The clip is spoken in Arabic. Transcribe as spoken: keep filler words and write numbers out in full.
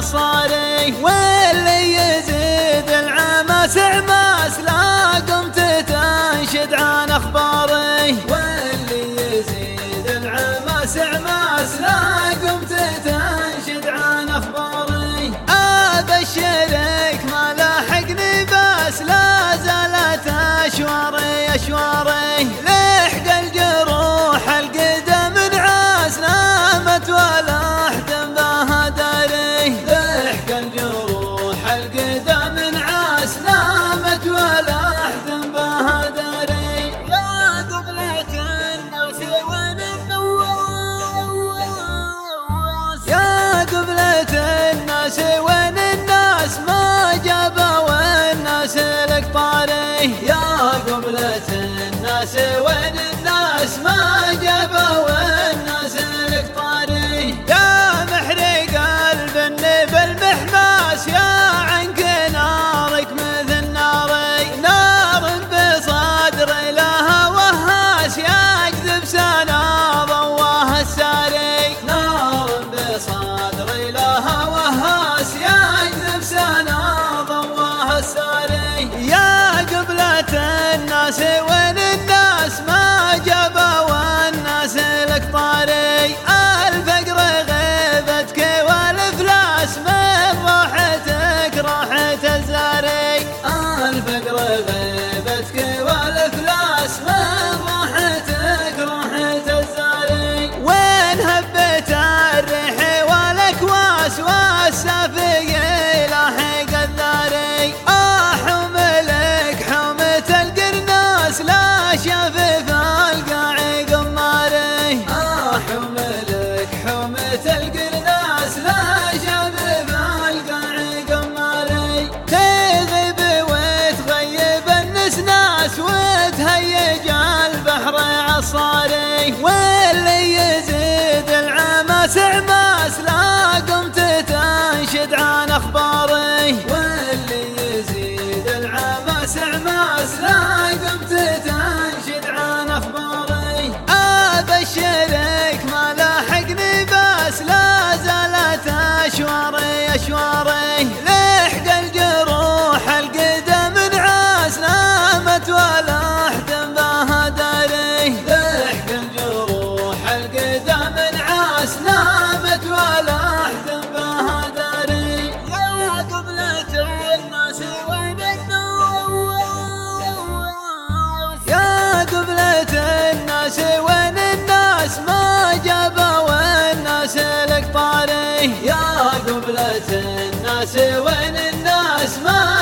عصاري، واللي يزيد العماس عماس لا قمت تنشد عن اخباري، واللي يزيد العماس عماس لا قمت تنشد عن اخباري. ابشرك ما لاحقني بس لا زالت اشواري اشواري، لحق الجروح القدم نعاس نامت ولا احد بها داري، لحق الجروح القدم نعاس نامت ولا احد بها داري. يا قبلة الناس وين النواس، يا قبلة الناس وين الناس ما جابوا الناس لك طاري، يا قبلة الناس وين الناس ما جابوا الناس لك طاري. يا محرق قلب النب المحماس يا عنك نارك مثل ناري، نار بصدري لها وهاس يكذب سنا ضواه الساري، نار بصدري لها وهاس يكذب سنا ضواه الساري. يا قبلة الناس وين الناس ما جابوا الناس لك طاري، الفقر غيبتك والافلاس من راحتك راحة الزاري، الفقر غيبتك والافلاس من راحتك راحة الزاري. وين هبت الريح والاكواس والسافي لاحق الذاري، اه حملك حومة القرناس لا شافف القاعي قماري، اه حملك حومة القرناس لا شافف القاعي قماري. تغيب وتغيب النسناس وتهيج البحر عصاري، واللي يزيد العماس عماس لا قمت تنشد عن اخباري، واللي يزيد العماس عماس لا قمت تنشد عن اخباري. ابشرك ما لاحقني بس لا زالت اشواري اشواري، لحق الجروح القدم نعاس نامت ولا احد بها داري، لحق الجروح القدم نعاس نامت ولا احد بها داري. يا قبلة الناس وين النواس، يا قبلة الناس وين الناس ما جابوا الناس لك طاري، يا قبلة الناس وين الناس ما